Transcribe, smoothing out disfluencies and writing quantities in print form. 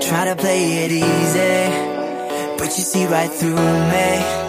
try to play it easy, but you see right through me.